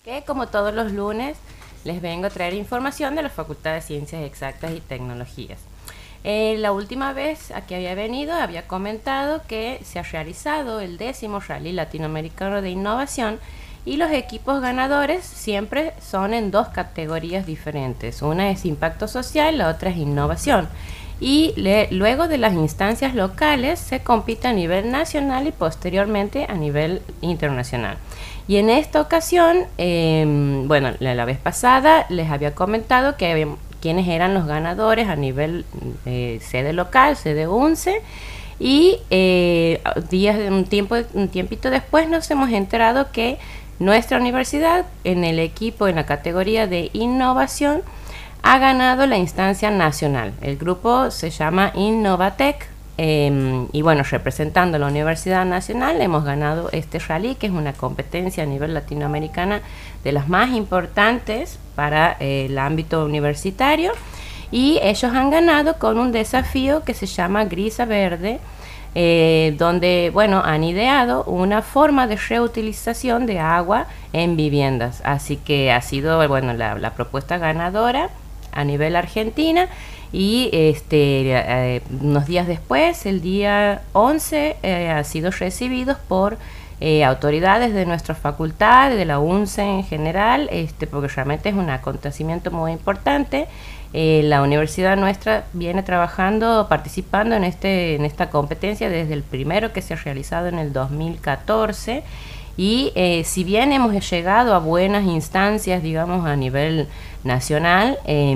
que como todos los lunes les vengo a traer información de la Facultad de Ciencias Exactas y Tecnologías. La última vez a que había venido había comentado que se ha realizado el 10º Rally Latinoamericano de Innovación y los equipos ganadores siempre son en dos categorías diferentes. Una es impacto social, la otra es innovación. Y luego de las instancias locales se compite a nivel nacional y posteriormente a nivel internacional. Y en esta ocasión, la vez pasada les había comentado que quiénes eran los ganadores a nivel sede local, sede UNCE, y un tiempito después nos hemos enterado que nuestra universidad en el equipo, en la categoría de innovación, ha ganado la instancia nacional. El grupo se llama Innovatec y bueno, representando a la Universidad Nacional hemos ganado este rally, que es una competencia a nivel latinoamericana de las más importantes para el ámbito universitario, y ellos han ganado con un desafío que se llama Gris a Verde, donde han ideado una forma de reutilización de agua en viviendas. Así que ha sido la propuesta ganadora a nivel Argentina, y unos días después, el día 11, ha sido recibidos por autoridades de nuestra facultad, de la UNCE en general, porque realmente es un acontecimiento muy importante. La universidad nuestra viene participando en esta competencia desde el primero, que se ha realizado en el 2014, y si bien hemos llegado a buenas instancias, digamos, a nivel nacional,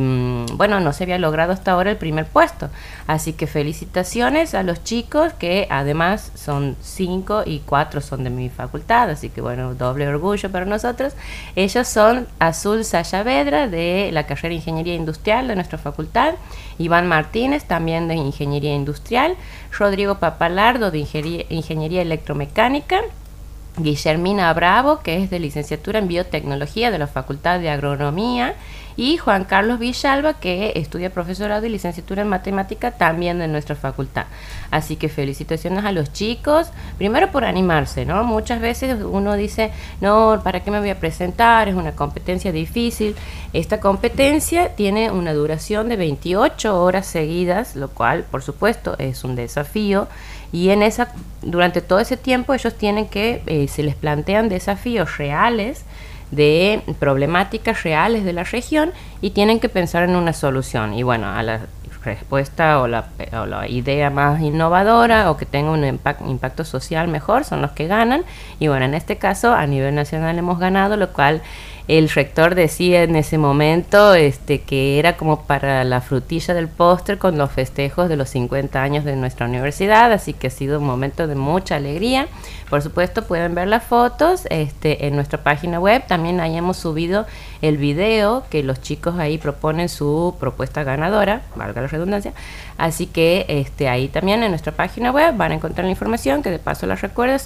no se había logrado hasta ahora el primer puesto. Así que felicitaciones a los chicos, que además son 5 y 4 son de mi facultad, así que doble orgullo para nosotros. Ellos son Azul Sayavedra, de la carrera de Ingeniería Industrial de nuestra facultad; Iván Martínez, también de Ingeniería Industrial; Rodrigo Papalardo, de Ingeniería Electromecánica; Guillermina Bravo, que es de licenciatura en biotecnología de la Facultad de Agronomía; y Juan Carlos Villalba, que estudia profesorado y licenciatura en matemática también de nuestra facultad. Así que felicitaciones a los chicos, primero por animarse, ¿no? Muchas veces uno dice, no, ¿para qué me voy a presentar? Es una competencia difícil. Esta competencia tiene una duración de 28 horas seguidas, lo cual, por supuesto, es un desafío. Y durante todo ese tiempo ellos tienen que, se les plantean desafíos reales, de problemáticas reales de la región, y tienen que pensar en una solución. Y a la respuesta o la idea más innovadora o que tenga un impacto social mejor son los que ganan. Y en este caso a nivel nacional hemos ganado, lo cual el rector decía en ese momento que era como para la frutilla del postre con los festejos de los 50 años de nuestra universidad. Así que ha sido un momento de mucha alegría. Por supuesto, pueden ver las fotos en nuestra página web. También ahí hemos subido el video que los chicos ahí proponen su propuesta ganadora, valga la redundancia. Así que ahí también en nuestra página web van a encontrar la información, que de paso la recuerdo, es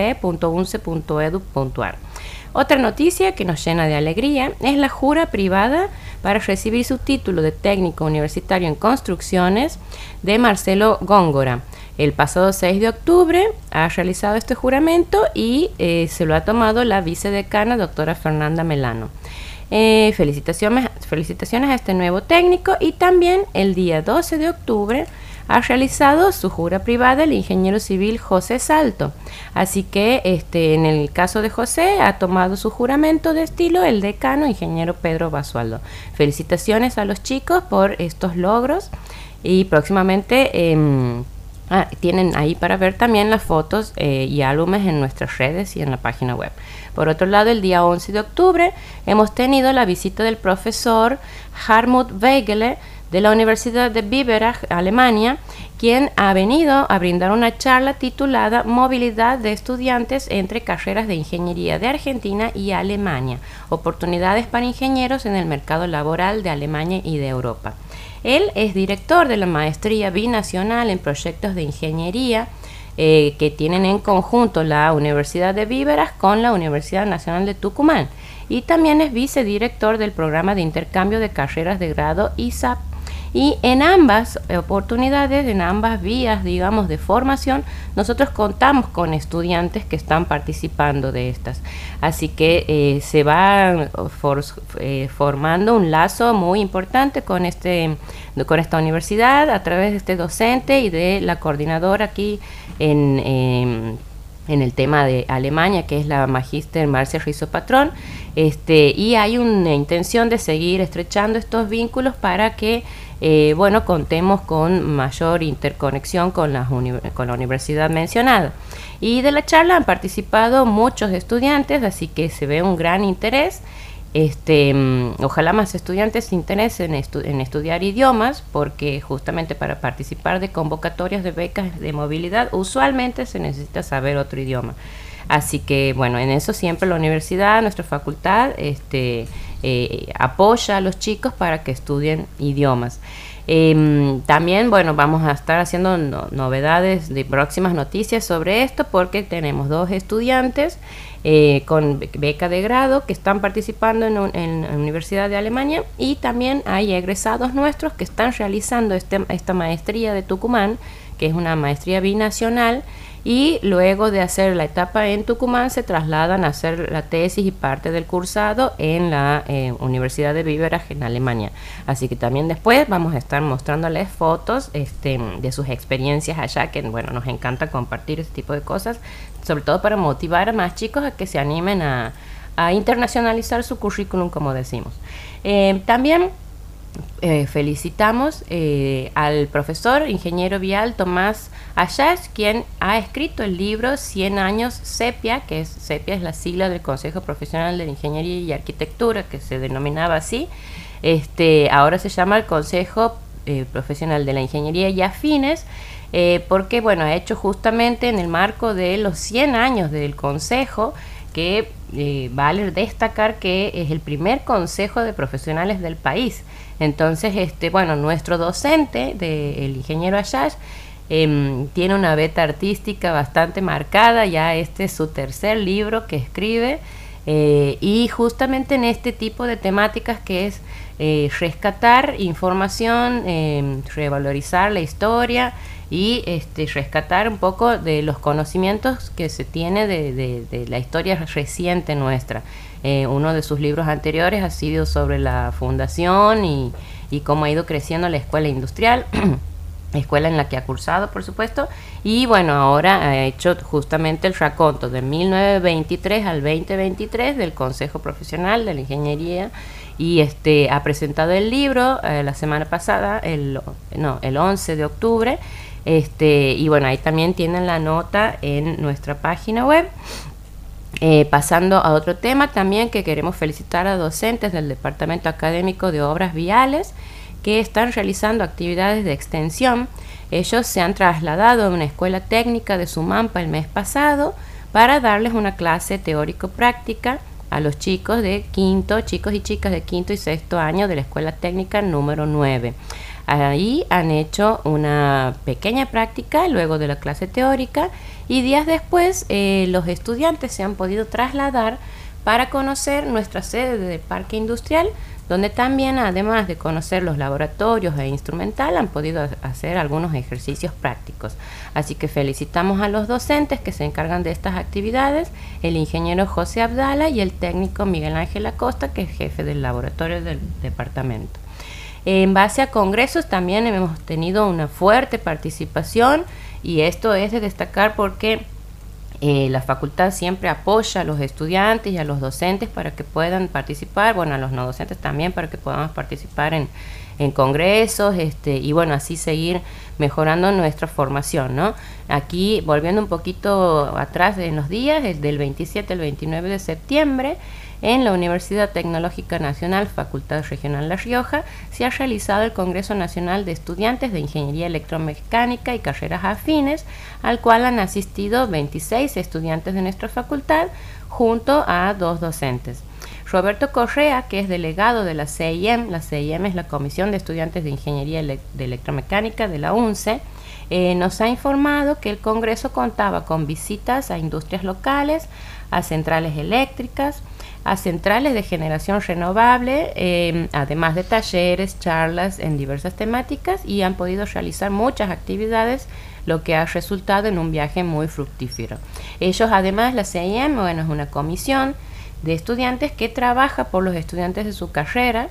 fce.unce.edu.ar. Otra noticia que nos llena de alegría es la jura privada para recibir su título de técnico universitario en construcciones de Marcelo Góngora. El pasado 6 de octubre ha realizado este juramento y se lo ha tomado la vicedecana, doctora Fernanda Melano. Felicitaciones a este nuevo técnico. Y también el día 12 de octubre ha realizado su jura privada el ingeniero civil José Salto. Así que en el caso de José ha tomado su juramento de estilo el decano, ingeniero Pedro Basualdo. Felicitaciones a los chicos por estos logros, y próximamente tienen ahí para ver también las fotos y álbumes en nuestras redes y en la página web. Por otro lado, el día 11 de octubre hemos tenido la visita del profesor Hartmut Weigele de la Universidad de Biberach, Alemania, quien ha venido a brindar una charla titulada Movilidad de estudiantes entre carreras de ingeniería de Argentina y Alemania, oportunidades para ingenieros en el mercado laboral de Alemania y de Europa. Él es director de la maestría binacional en proyectos de ingeniería que tienen en conjunto la Universidad de Biberach con la Universidad Nacional de Tucumán, y también es vicedirector del programa de intercambio de carreras de grado ISAP Y en ambas oportunidades, en ambas vías, digamos, de formación, nosotros contamos con estudiantes que están participando de estas. Así que se va formando un lazo muy importante con esta universidad a través de este docente y de la coordinadora aquí en el tema de Alemania, que es la magíster Marcia Rizzo Patrón, y hay una intención de seguir estrechando estos vínculos para que contemos con mayor interconexión con la universidad mencionada. Y de la charla han participado muchos estudiantes, así que se ve un gran interés. Ojalá más estudiantes se interesen en estudiar idiomas, porque justamente para participar de convocatorias de becas de movilidad usualmente se necesita saber otro idioma. Así que bueno, en eso siempre la universidad, nuestra facultad, apoya a los chicos para que estudien idiomas. También, bueno, vamos a estar haciendo novedades de próximas noticias sobre esto, porque tenemos 2 estudiantes con beca de grado que están participando en la Universidad de Alemania, y también hay egresados nuestros que están realizando esta maestría de Tucumán, que es una maestría binacional, y luego de hacer la etapa en Tucumán se trasladan a hacer la tesis y parte del cursado en la Universidad de Biberach en Alemania. Así que también después vamos a estar mostrándoles fotos de sus experiencias allá, que bueno, nos encanta compartir ese tipo de cosas, sobre todo para motivar a más chicos a que se animen a internacionalizar su currículum, como decimos. También felicitamos al profesor ingeniero vial Tomás Ayas, quien ha escrito el libro 100 años CEPIA, que CEPIA es la sigla del Consejo Profesional de Ingeniería y Arquitectura, que se denominaba así. Ahora se llama el Consejo Profesional de la Ingeniería y Afines, porque bueno, ha hecho justamente en el marco de los 100 años del Consejo, que vale destacar que es el primer consejo de profesionales del país. Entonces, nuestro docente, el ingeniero Ayas, tiene una beta artística bastante marcada, ya este es su 3er libro que escribe, y justamente en este tipo de temáticas que es rescatar información, revalorizar la historia y rescatar un poco de los conocimientos que se tiene de la historia reciente nuestra. Uno de sus libros anteriores ha sido sobre la fundación y cómo ha ido creciendo la escuela industrial, escuela en la que ha cursado, por supuesto, y bueno, ahora ha hecho justamente el raconto de 1923 al 2023 del Consejo Profesional de la Ingeniería, y ha presentado el libro la semana pasada, el 11 de octubre, y bueno, ahí también tienen la nota en nuestra página web. Pasando a otro tema también, que queremos felicitar a docentes del Departamento Académico de Obras Viales que están realizando actividades de extensión. Ellos se han trasladado a una escuela técnica de Sumampa el mes pasado para darles una clase teórico-práctica a los chicos y chicas de quinto y sexto año de la escuela técnica número 9. Ahí han hecho una pequeña práctica luego de la clase teórica, y días después los estudiantes se han podido trasladar para conocer nuestra sede del Parque Industrial, donde también, además de conocer los laboratorios e instrumental, han podido hacer algunos ejercicios prácticos. Así que felicitamos a los docentes que se encargan de estas actividades, el ingeniero José Abdala y el técnico Miguel Ángel Acosta, que es jefe del laboratorio del departamento. En base a congresos también hemos tenido una fuerte participación, y esto es de destacar porque la facultad siempre apoya a los estudiantes y a los docentes para que puedan participar, bueno, a los no docentes también, para que podamos participar en congresos, y bueno, así seguir mejorando nuestra formación, ¿no? Aquí, volviendo un poquito atrás en los días, del 27 al 29 de septiembre, en la Universidad Tecnológica Nacional, Facultad Regional La Rioja, se ha realizado el Congreso Nacional de Estudiantes de Ingeniería Electromecánica y Carreras Afines, al cual han asistido 26 estudiantes de nuestra facultad, junto a 2 docentes. Roberto Correa, que es delegado de la CIM es la Comisión de Estudiantes de Ingeniería de Electromecánica de la UNCE, nos ha informado que el Congreso contaba con visitas a industrias locales, a centrales eléctricas, a centrales de generación renovable, además de talleres, charlas en diversas temáticas, y han podido realizar muchas actividades, lo que ha resultado en un viaje muy fructífero. Ellos, además, la CIM, bueno, es una comisión de estudiantes que trabaja por los estudiantes de su carrera.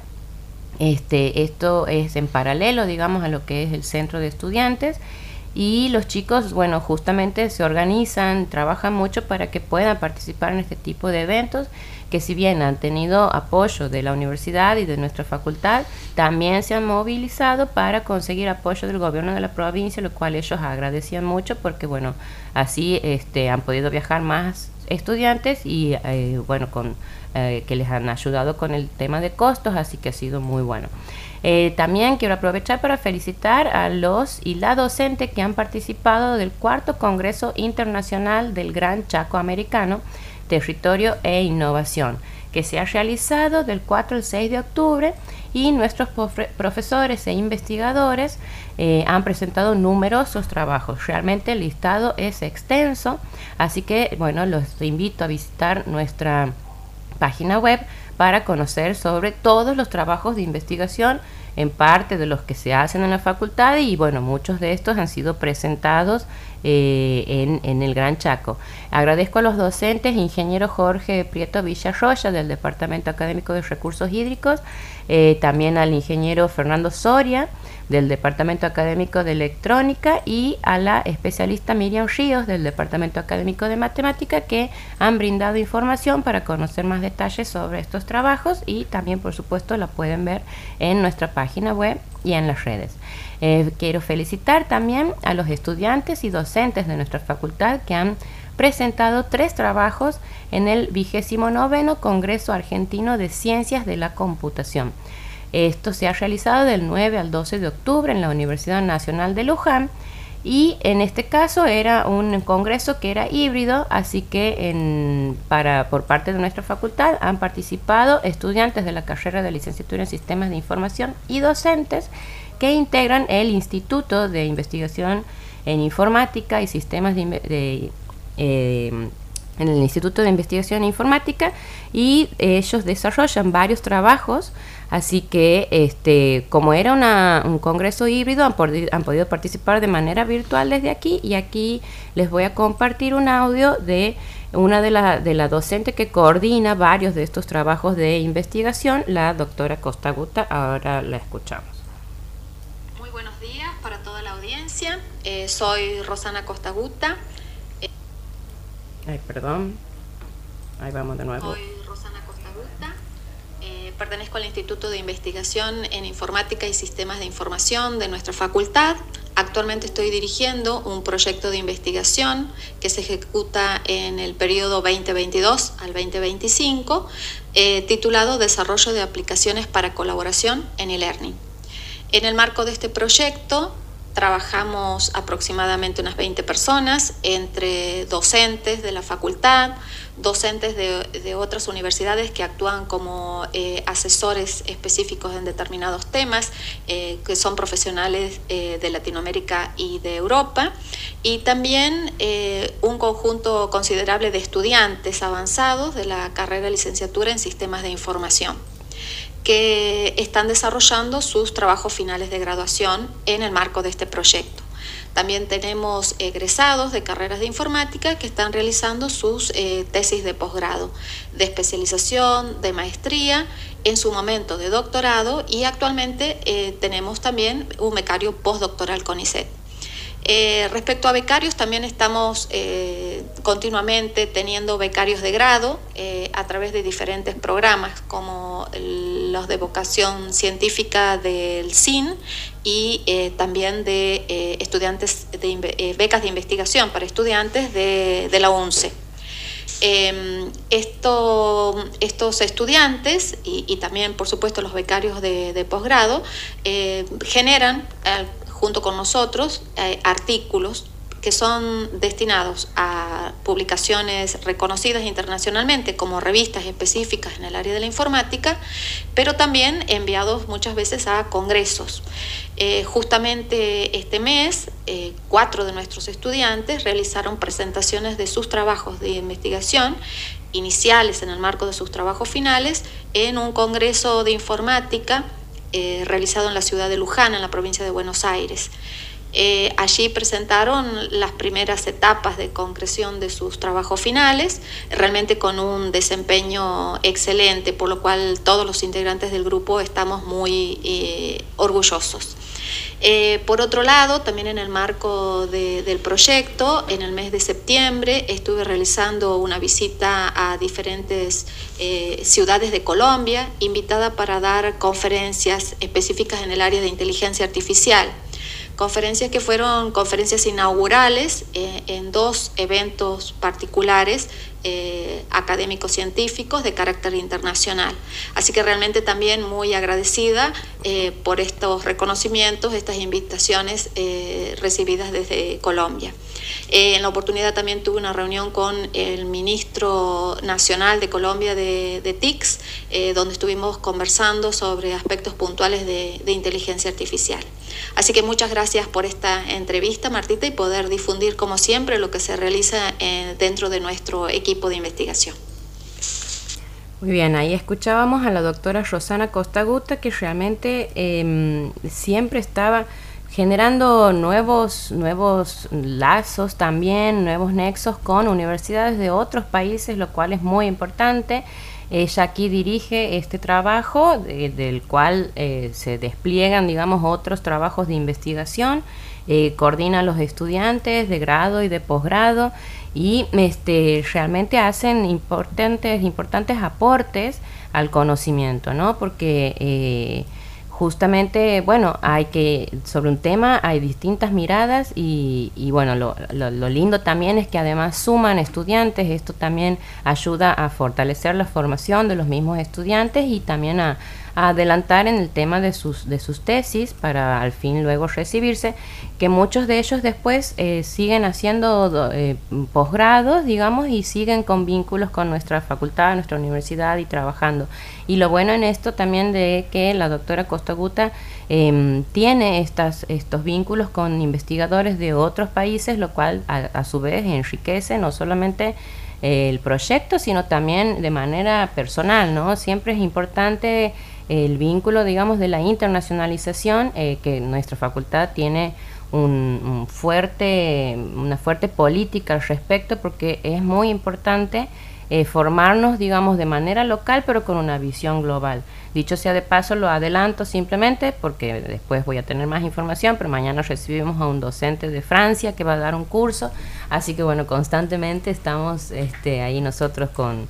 Esto es en paralelo, digamos, a lo que es el centro de estudiantes, y los chicos, bueno, justamente se organizan, trabajan mucho para que puedan participar en este tipo de eventos, que si bien han tenido apoyo de la universidad y de nuestra facultad, también se han movilizado para conseguir apoyo del gobierno de la provincia, lo cual ellos agradecían mucho, porque bueno, así han podido viajar más estudiantes y bueno, que les han ayudado con el tema de costos, así que ha sido muy bueno. También quiero aprovechar para felicitar a los y la docente que han participado del 4º Congreso Internacional del Gran Chaco Americano, Territorio e Innovación, que se ha realizado del 4 al 6 de octubre, y nuestros profesores e investigadores han presentado numerosos trabajos. Realmente el listado es extenso, así que bueno, los invito a visitar nuestra página web para conocer sobre todos los trabajos de investigación, en parte de los que se hacen en la facultad, y bueno, muchos de estos han sido presentados en el Gran Chaco. Agradezco a los docentes, ingeniero Jorge Prieto Villarroya del Departamento Académico de Recursos Hídricos, también al ingeniero Fernando Soria del Departamento Académico de Electrónica, y a la especialista Miriam Ríos del Departamento Académico de Matemática, que han brindado información para conocer más detalles sobre estos trabajos, y también por supuesto la pueden ver en nuestra página web y en las redes. Quiero felicitar también a los estudiantes y docentes de nuestra facultad que han presentado 3 trabajos en el 29º Congreso Argentino de Ciencias de la Computación. Esto se ha realizado del 9 al 12 de octubre en la Universidad Nacional de Luján, y en este caso era un congreso que era híbrido, así que por parte de nuestra facultad han participado estudiantes de la carrera de licenciatura en Sistemas de Información y docentes que integran el Instituto de Investigación en Informática y Sistemas en el Instituto de Investigación e Informática, y ellos desarrollan varios trabajos. Así que como era un congreso híbrido, han podido participar de manera virtual desde aquí, y aquí les voy a compartir un audio de una de la docente que coordina varios de estos trabajos de investigación, la doctora Costaguta. Ahora la escuchamos. Muy buenos días para toda la audiencia. Soy Rosana Costaguta. Ay, perdón. Ahí vamos de nuevo. Soy Rosana Costaguta. Pertenezco al Instituto de Investigación en Informática y Sistemas de Información de nuestra facultad. Actualmente estoy dirigiendo un proyecto de investigación que se ejecuta en el periodo 2022 al 2025, titulado Desarrollo de aplicaciones para colaboración en e-learning. En el marco de este proyecto trabajamos aproximadamente unas 20 personas, entre docentes de la facultad, docentes de otras universidades que actúan como asesores específicos en determinados temas, que son profesionales de Latinoamérica y de Europa, y también un conjunto considerable de estudiantes avanzados de la carrera de licenciatura en Sistemas de Información, que están desarrollando sus trabajos finales de graduación en el marco de este proyecto. También tenemos egresados de carreras de informática que están realizando sus tesis de posgrado, de especialización, de maestría, en su momento de doctorado, y actualmente tenemos también un becario postdoctoral CONICET. Respecto a becarios, también estamos continuamente teniendo becarios de grado a través de diferentes programas, como los de vocación científica del CIN, y también de estudiantes becas de investigación para estudiantes de la UNCE. Estos estudiantes y también, por supuesto, los becarios de posgrado generan junto con nosotros artículos que son destinados a publicaciones reconocidas internacionalmente como revistas específicas en el área de la informática, pero también enviados muchas veces a congresos. Justamente este mes, 4 de nuestros estudiantes realizaron presentaciones de sus trabajos de investigación iniciales en el marco de sus trabajos finales en un congreso de informática realizado en la ciudad de Luján, en la provincia de Buenos Aires. Allí presentaron las primeras etapas de concreción de sus trabajos finales, realmente con un desempeño excelente, por lo cual todos los integrantes del grupo estamos muy orgullosos. Por otro lado, también en el marco del proyecto, en el mes de septiembre estuve realizando una visita a diferentes ciudades de Colombia, invitada para dar conferencias específicas en el área de inteligencia artificial. Conferencias que fueron conferencias inaugurales en 2 eventos particulares académicos científicos de carácter internacional. Así que realmente también muy agradecida por estos reconocimientos, estas invitaciones recibidas desde Colombia. En la oportunidad también tuve una reunión con el ministro nacional de Colombia de TICS, donde estuvimos conversando sobre aspectos puntuales de inteligencia artificial. Así que muchas gracias por esta entrevista, Martita, y poder difundir como siempre lo que se realiza dentro de nuestro equipo de investigación. Muy bien, ahí escuchábamos a la doctora Rosana Costa-Gutta, que realmente siempre estaba generando nuevos lazos también, nuevos nexos con universidades de otros países, lo cual es muy importante. Ella aquí dirige este trabajo del cual se despliegan, digamos, otros trabajos de investigación, coordina a los estudiantes de grado y de posgrado y realmente hacen importantes aportes al conocimiento, ¿no? Porque justamente, bueno, sobre un tema hay distintas miradas y bueno, lo lindo también es que además suman estudiantes. Esto también ayuda a fortalecer la formación de los mismos estudiantes y también a adelantar en el tema de sus tesis para al fin luego recibirse, que muchos de ellos después siguen haciendo posgrados, digamos, y siguen con vínculos con nuestra facultad, nuestra universidad y trabajando. Y lo bueno en esto también de que la doctora Costa-Gutta tiene estos vínculos con investigadores de otros países, lo cual a su vez enriquece no solamente el proyecto, sino también de manera personal, ¿no? Siempre es importante el vínculo, digamos, de la internacionalización, que nuestra facultad tiene una fuerte política al respecto, porque es muy importante formarnos, digamos, de manera local, pero con una visión global. Dicho sea de paso, lo adelanto simplemente porque después voy a tener más información, pero mañana recibimos a un docente de Francia que va a dar un curso, así que bueno, constantemente estamos ahí nosotros con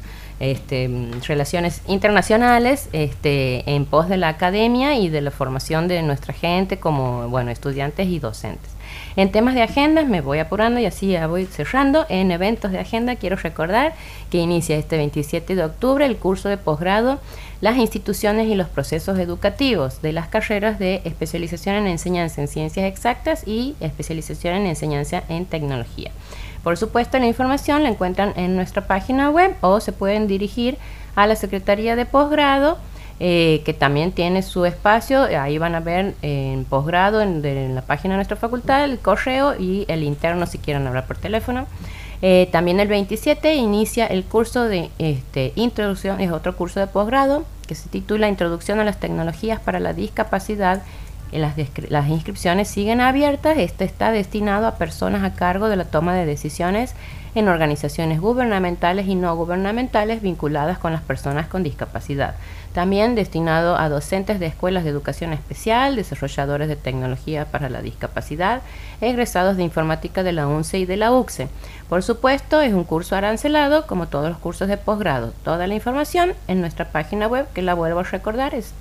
relaciones internacionales en pos de la academia y de la formación de nuestra gente como, bueno, estudiantes y docentes. En temas de agendas me voy apurando y así ya voy cerrando. En eventos de agenda quiero recordar que inicia este 27 de octubre el curso de posgrado Las instituciones y los procesos educativos de las carreras de especialización en enseñanza en ciencias exactas y especialización en enseñanza en tecnología. Por supuesto, la información la encuentran en nuestra página web o se pueden dirigir a la Secretaría de Posgrado, que también tiene su espacio. Ahí van a ver en posgrado, en la página de nuestra facultad, el correo y el interno si quieren hablar por teléfono. También el 27 inicia el curso de introducción, es otro curso de posgrado que se titula Introducción a las tecnologías para la discapacidad. Las inscripciones siguen abiertas. Este está destinado a personas a cargo de la toma de decisiones en organizaciones gubernamentales y no gubernamentales vinculadas con las personas con discapacidad. También destinado a docentes de escuelas de educación especial, desarrolladores de tecnología para la discapacidad, egresados de informática de la UNCE y de la UCSE. Por supuesto, es un curso arancelado, como todos los cursos de posgrado. Toda la información en nuestra página web, que la vuelvo a recordar, es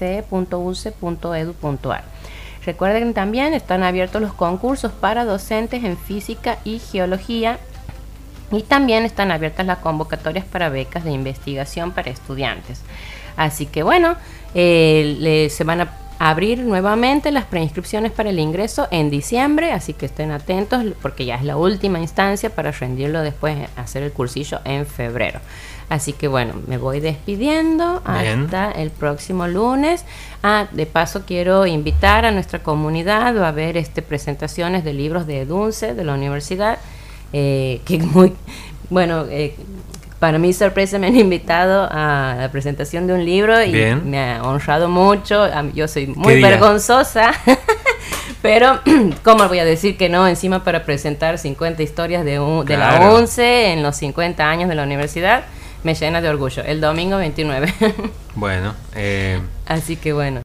fce.unce.edu.ar. Recuerden también, están abiertos los concursos para docentes en física y geología, y también están abiertas las convocatorias para becas de investigación para estudiantes. Así que bueno, se van abrir nuevamente las preinscripciones para el ingreso en diciembre, así que estén atentos porque ya es la última instancia para rendirlo después, hacer el cursillo en febrero. Así que bueno, me voy despidiendo. Bien. Hasta el próximo lunes. De paso quiero invitar a nuestra comunidad a ver presentaciones de libros de EDUNCE, de la universidad, que muy, bueno, para mi sorpresa me han invitado a la presentación de un libro y bien. Me ha honrado mucho. Yo soy muy vergonzosa, pero ¿cómo voy a decir que no? Encima para presentar 50 historias de la UNCE en los 50 años de la universidad. Me llena de orgullo. El domingo 29. Bueno. Así que bueno.